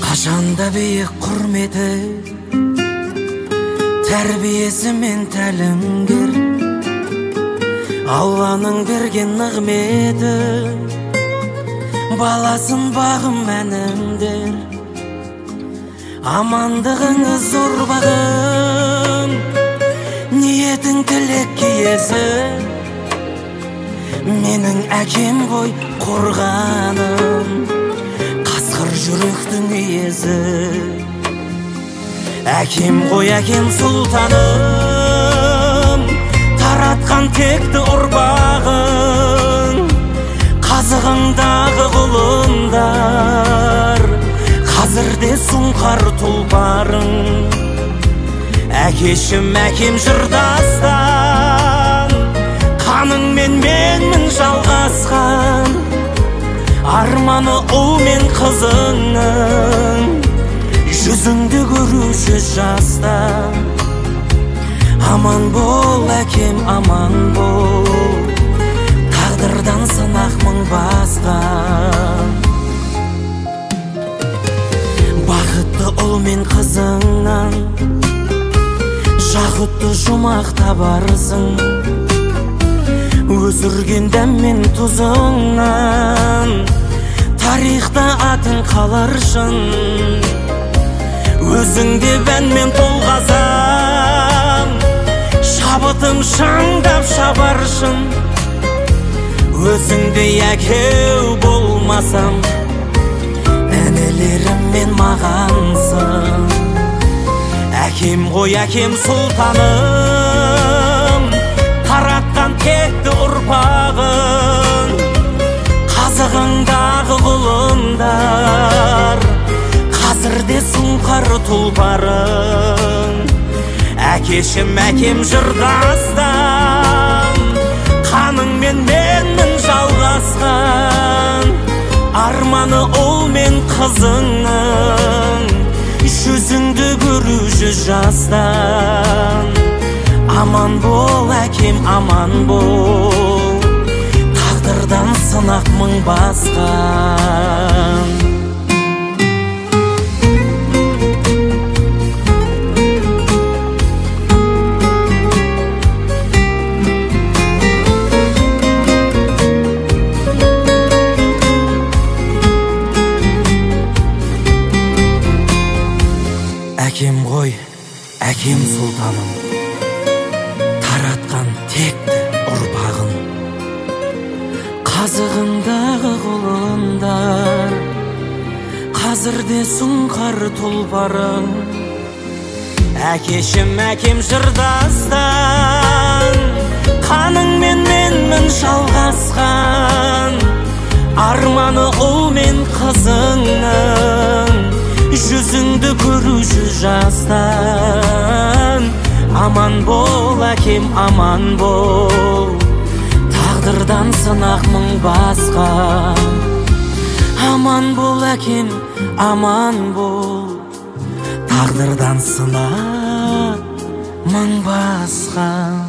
Қашанда бейік құрметі, тәрбиесі мен тәлімгер, Алланың берген нығметі, баласын бағым мәнімдер. Амандығыңыз зор бағым, ниетің тілек киесі, менің әкем ғой қорғаным, қасқыр жүректің иесі. Әкем ғой әкем сұлтаным, таратқан текті ұрпағың, қазығыңдағы құлындар, қазірде сұңқар тұлпарың. Әкешім әкем жырдастан, қаныңмен менмін жалғасқан, арманы ұл мен қызыңның, жүзіңді көруші жастан. Аман бол әкем, аман бол, тағдырдан сынақ мың басқан. Бақытты ұл мен қызыңнан жақұтты жұмақ табарсың, өсірген дәм мен тұзыңнан тарихта атың қаларшын. Өзіңде бән мен толғасам, шабытым шаңдап шабаршын. Өзіңде әкеу болмасам, інілерім мен мағансың. Әкем ғой әкем сұлтаным, таратқан текті ұрпағың, қазығыңдағы құлындар, қазірде сұңқар тұлпарың. Әкешім әкем жырдастан, қаныңмен менмін жалғасқан, арманы ұл мен қызыңның, жүзіңді көруші жастан. Аман бол әкем, аман бол, тағдырдан сынақ мың басқан. Әкем ғой, әкем сұлтаным, таратқан текті ұрпағын, қазығындағы құлындар, қазірде сұңқар тұлпарың. Әкешім әкем жырдастан, қаныңмен менмін жалғасқан, арманы ұл мен қызыңның, жүзіңді көруші жастан. Аман бол әкем, аман бол, тағдырдан сынақ мың басқан. Аман бол әкем, аман бол, тағдырдан сынақ мың басқан.